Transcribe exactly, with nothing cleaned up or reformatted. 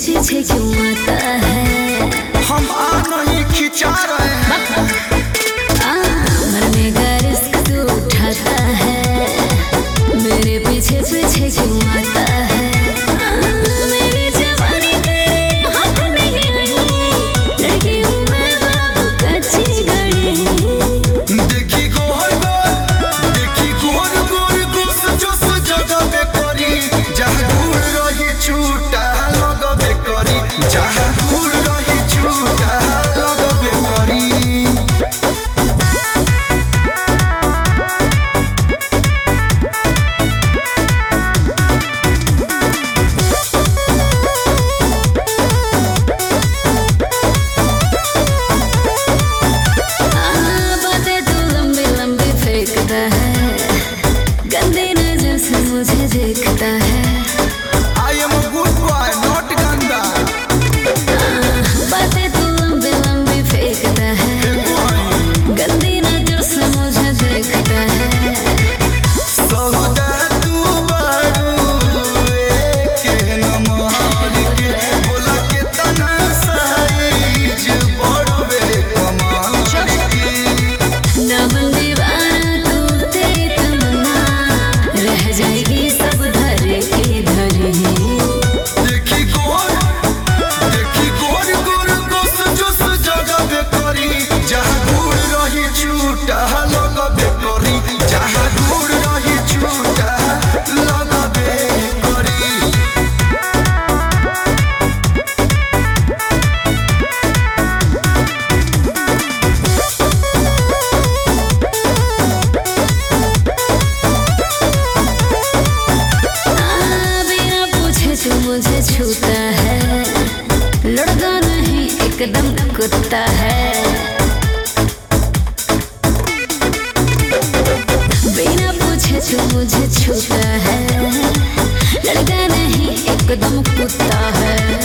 पीछे क्यों आता है? हम आ नहीं खिंचा रहे हैं। मरने का रिस्क तू उठाता है, मेरे पीछे पीछे क्यों आता है? मेरी जवानी तेरे हाथ में है, लड़की हूँ मैं बाबू कच्ची घड़ी। देखी गोर गोर, देखी गोर गोर गुस जुस जगह पे करी, जहाँ दूर रही छूटा लगबे करी, जहाँ दूर रही छूटा लगबे करी। गंदी नजर से मुझे देखता है। I am a good boy, not गंदा। बातें तू लंबी लंबी फेंकता है, गंदी नजर से मुझे देखता है। सौदा तू बारू के नमार के, बोला के तना साइज बड़वे कमाल के। नमन दीवाना तू तेरी तमन्ना, रह जाएगी सब धरे के धरे। देखी गोर, देखी गोर गोर गुस जुस जगह पे करी, जहाँ दूर रही छूटा लगबे करी, जहाँ दूर रही छूटा लगबे करी। बिना पूछे तू मुझे छूता है, लड़का नहीं एकदम कुत्ता है। बिना पूछे तू मुझे छूता है, लड़का नहीं एकदम कुत्ता है।